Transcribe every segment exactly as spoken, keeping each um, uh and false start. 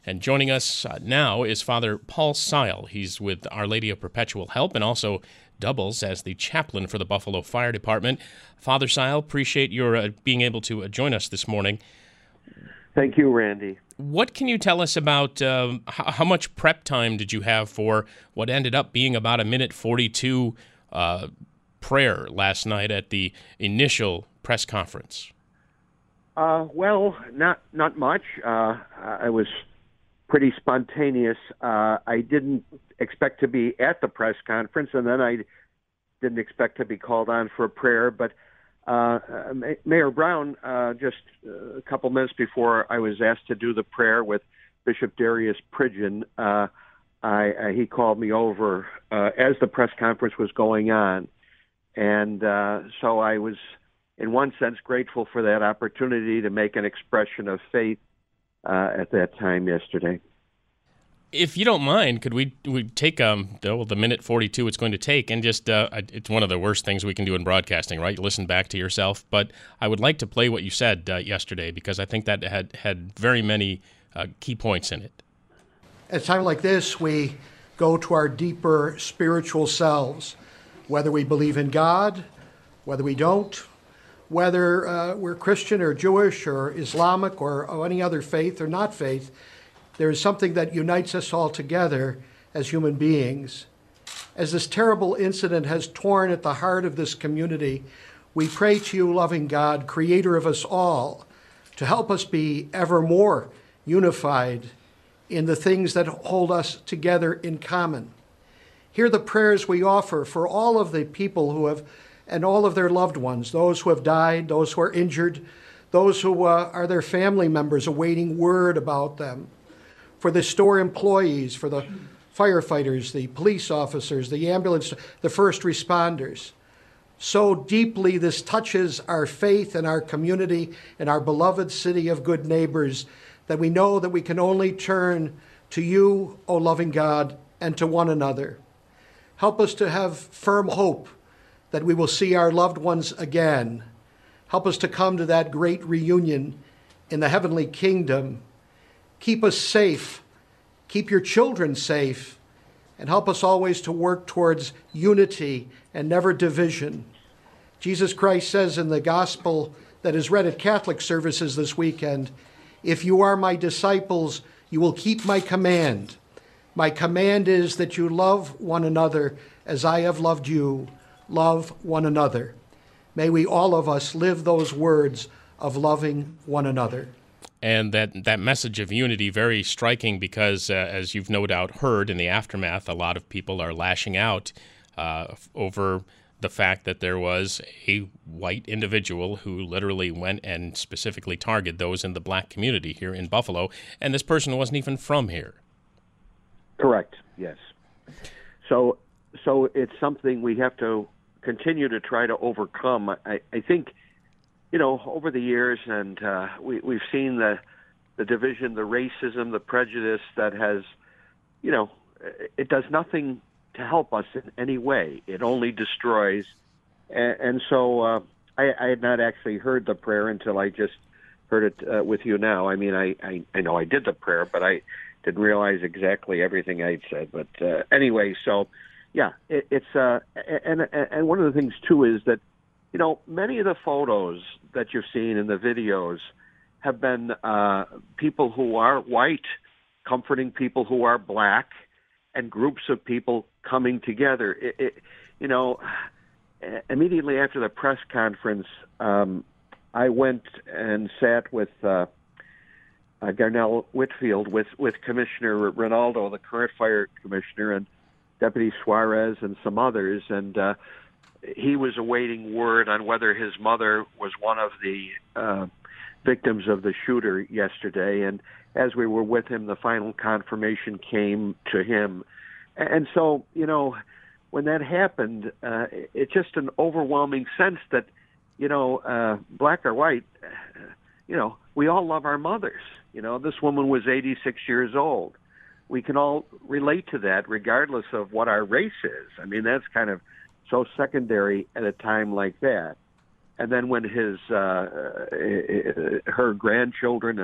And joining us uh, now is Father Paul Seil. He's with Our Lady of Perpetual Help and also doubles as the chaplain for the Buffalo Fire Department. Father Seil, appreciate your uh, being able to uh, join us this morning. Thank you, Randy. What can you tell us about um, how, how much prep time did you have for what ended up being about a minute forty-two uh, prayer last night at the initial press conference? Uh, well, not not much. Uh, I was pretty spontaneous. Uh, I didn't expect to be at the press conference, and then I didn't expect to be called on for a prayer. But uh, Mayor Brown, uh, just a couple minutes before I was asked to do the prayer with Bishop Darius Pridgeon, uh, I, I, he called me over uh, as the press conference was going on. And uh, so I was, in one sense, grateful for that opportunity to make an expression of faith uh, at that time yesterday. If you don't mind, could we we take um the, the minute forty-two it's going to take, and just uh, it's one of the worst things we can do in broadcasting, right? Listen back to yourself. But I would like to play what you said uh, yesterday, because I think that had had very many uh, key points in it. At a time like this, we go to our deeper spiritual selves, whether we believe in God, whether we don't, whether uh, we're Christian or Jewish or Islamic or, or any other faith or not faith. There is something that unites us all together as human beings. As this terrible incident has torn at the heart of this community, we pray to you, loving God, creator of us all, to help us be ever more unified in the things that hold us together in common. Hear the prayers we offer for all of the people who have, and all of their loved ones, those who have died, those who are injured, those who uh, are their family members awaiting word about them, for the store employees, for the firefighters, the police officers, the ambulance, the first responders. So deeply this touches our faith and our community and our beloved city of good neighbors that we know that we can only turn to you, O loving God, and to one another. Help us to have firm hope that we will see our loved ones again. Help us to come to that great reunion in the heavenly kingdom. Keep us safe, keep your children safe, and help us always to work towards unity and never division. Jesus Christ says in the gospel that is read at Catholic services this weekend, "If you are my disciples, you will keep my command. My command is that you love one another as I have loved you. Love one another." May we all of us live those words of loving one another. And that, that message of unity, very striking, because uh, as you've no doubt heard in the aftermath, a lot of people are lashing out uh, over the fact that there was a white individual who literally went and specifically targeted those in the black community here in Buffalo, and this person wasn't even from here. Correct, yes. So so it's something we have to continue to try to overcome. I, I think, you know, over the years, and uh, we, we've seen the the division, the racism, the prejudice that has, you know, it does nothing to help us in any way. It only destroys. And, and so uh, I, I had not actually heard the prayer until I just heard it uh, with you now. I mean, I, I, I know I did the prayer, but I didn't realize exactly everything I'd said. But uh, anyway, so, yeah, it, it's, uh, and, and one of the things, too, is that, you know, many of the photos that you've seen in the videos have been uh, people who are white comforting people who are black, and groups of people coming together. It, it, you know, immediately after the press conference, um, I went and sat with uh, uh, Garnell Whitfield, with, with Commissioner Rinaldo, the current fire commissioner, and Deputy Suarez, and some others, and uh, he was awaiting word on whether his mother was one of the uh, victims of the shooter yesterday. And as we were with him, the final confirmation came to him. And so, you know, when that happened, uh, it's just an overwhelming sense that, you know, uh, black or white, uh, you know, we all love our mothers. You know, this woman was eighty-six years old. We can all relate to that regardless of what our race is. I mean, that's kind of so secondary at a time like that. And then when his, uh, her grandchildren and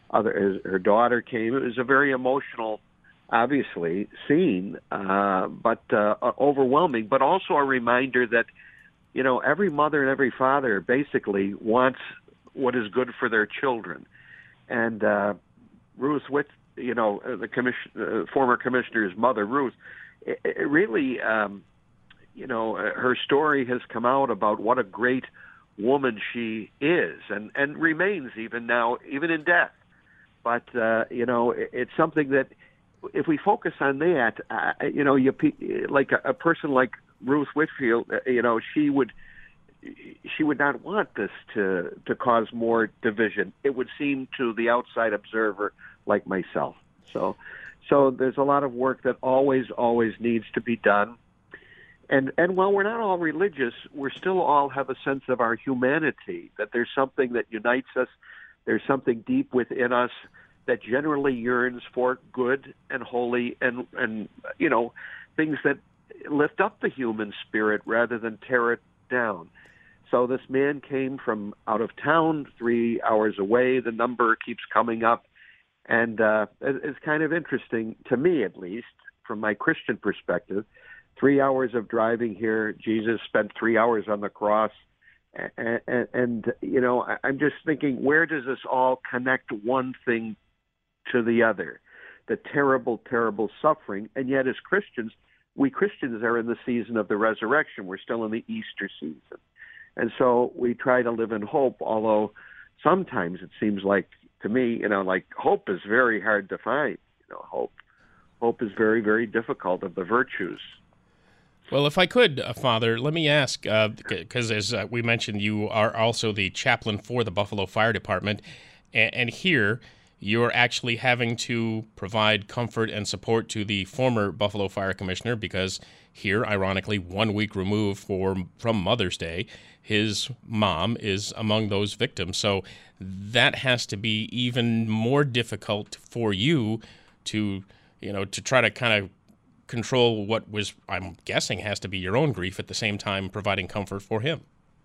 other his, her daughter came. It was a very emotional, obviously, scene, uh, but uh, overwhelming, but also a reminder that, you know, every mother and every father basically wants what is good for their children. And uh, Ruth Whit, you know, the commission, uh, former commissioner's mother, Ruth, it, it really, um, you know, her story has come out about what a great woman she is and, and remains even now, even in death. But, uh, you know, it, it's something that if we focus on that, uh, you know, you like a, a person like Ruth Whitfield, uh, you know, she would she would not want this to to cause more division. It would seem to the outside observer like myself. So, so there's a lot of work that always, always needs to be done. And and while we're not all religious, we still all have a sense of our humanity, that there's something that unites us. There's something deep within us that generally yearns for good and holy and, and you know, things that lift up the human spirit rather than tear it down. So this man came from out of town, three hours away. The number keeps coming up. And uh, it's kind of interesting, to me at least, from my Christian perspective. Three hours of driving here, Jesus spent three hours on the cross. And, and, and you know, I'm just thinking, where does this all connect one thing to the other? The terrible, terrible suffering. And yet as Christians, we Christians are in the season of the resurrection. We're still in the Easter season. And so we try to live in hope, although sometimes it seems like, to me, you know, like hope is very hard to find. You know, hope, hope is very, very difficult of the virtues. Well, if I could, uh, Father, let me ask, because uh, as uh, we mentioned, you are also the chaplain for the Buffalo Fire Department, and, and here you're actually having to provide comfort and support to the former Buffalo Fire Commissioner, because here, ironically, one week removed for, from Mother's Day, his mom is among those victims. So that has to be even more difficult for you to, you know, to try to kind of control what was, I'm guessing, has to be your own grief at the same time providing comfort for him.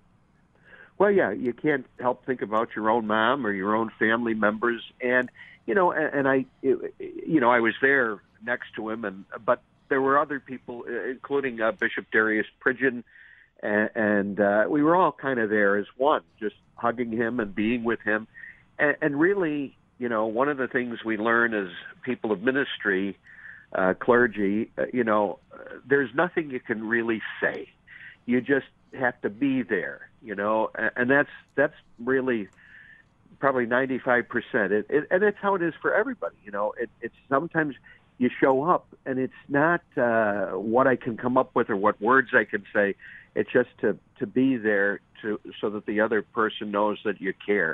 Well, yeah, you can't help think about your own mom or your own family members. And, you know, and, and I, you know, I was there next to him, and but there were other people, including uh, Bishop Darius Pridgeon, and, and uh, we were all kind of there as one, just hugging him and being with him. And, and really, you know, one of the things we learn as people of ministry, uh, clergy, uh, you know, uh, there's nothing you can really say. You just have to be there, you know, and, and that's that's really probably ninety-five percent. It, it, and it's how it is for everybody, you know. It, it's sometimes you show up, and it's not uh, what I can come up with or what words I can say. It's just to, to be there to so that the other person knows that you care.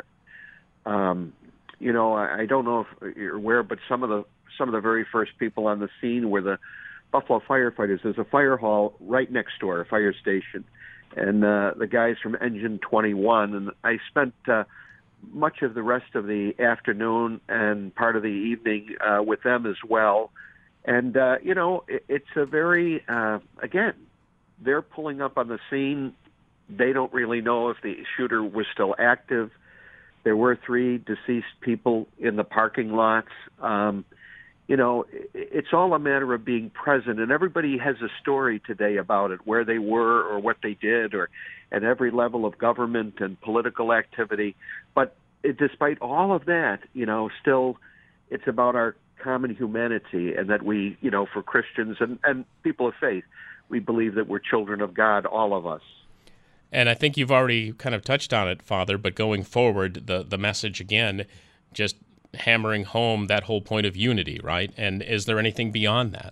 Um, you know, I, I don't know if you're aware, but some of the some of the very first people on the scene were the Buffalo firefighters. There's a fire hall right next door, a fire station, and uh, the guys from Engine twenty-one. And I spent uh, much of the rest of the afternoon and part of the evening uh, with them as well. And, uh, you know, it, it's a very, uh, again, they're pulling up on the scene. They don't really know if the shooter was still active. There were three deceased people in the parking lots. Um, you know, it, it's all a matter of being present, and everybody has a story today about it, where they were or what they did, or at every level of government and political activity. But it, despite all of that, you know, still it's about our common humanity, and that we, you know, for Christians and, and people of faith, we believe that we're children of God, all of us. And I think you've already kind of touched on it, Father, but going forward, the, the message again, just hammering home that whole point of unity, right? And is there anything beyond that?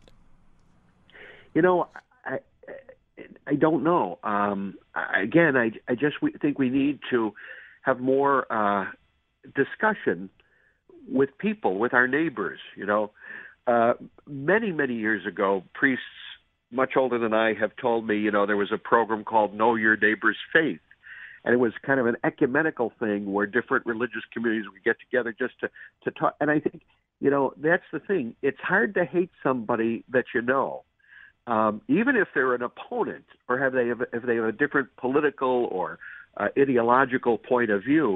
You know, I I don't know. Um, again, I, I just think we need to have more uh, discussion with people, with our neighbors. You know, uh, many, many years ago, priests much older than I have told me, you know, there was a program called Know Your Neighbor's Faith. And it was kind of an ecumenical thing where different religious communities would get together just to, to talk. And I think, you know, that's the thing. It's hard to hate somebody that you know, um, even if they're an opponent or have they have, if they have a different political or uh, ideological point of view.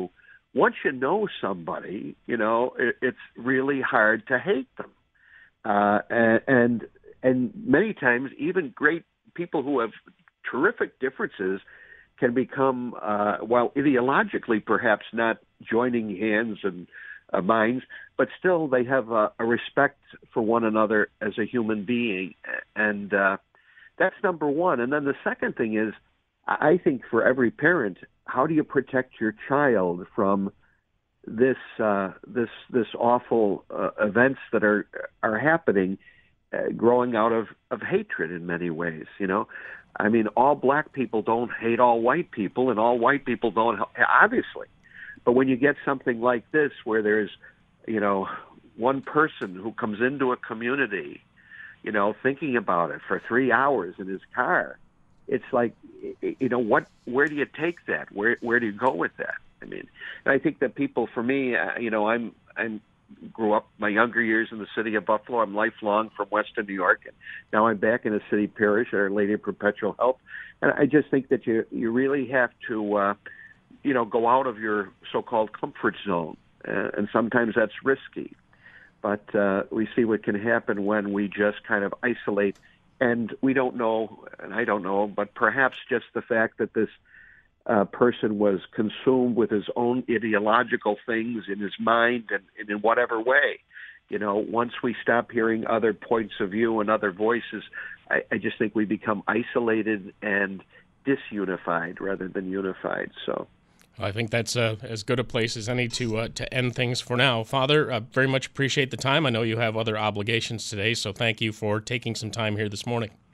once you know somebody, you know, it, it's really hard to hate them. Uh, and, and and many times, even great people who have terrific differences can become, uh, while ideologically perhaps not joining hands and uh, minds, but still they have a, a respect for one another as a human being. And uh, that's number one. And then the second thing is, I think for every parent, how do you protect your child from this uh, this this awful uh, events that are are happening, uh, growing out of, of hatred in many ways? You know, I mean, all black people don't hate all white people, and all white people don't, obviously. But when you get something like this, where there's, you know, one person who comes into a community, you know, thinking about it for three hours in his car, it's like, you know, what? Where do you take that? Where where do you go with that? I mean, and I think that people, for me, uh, you know, I'm I'm grew up my younger years in the city of Buffalo. I'm lifelong from Western New York, and now I'm back in a city parish, Our Lady of Perpetual Help. And I just think that you you really have to, uh, you know, go out of your so-called comfort zone, uh, and sometimes that's risky. But uh, we see what can happen when we just kind of isolate. And we don't know, and I don't know, but perhaps just the fact that this uh, person was consumed with his own ideological things in his mind and, and in whatever way. You know, once we stop hearing other points of view and other voices, I, I just think we become isolated and disunified rather than unified. So I think that's uh, as good a place as any to uh, to end things for now. Father, uh, very much appreciate the time. I know you have other obligations today, so thank you for taking some time here this morning.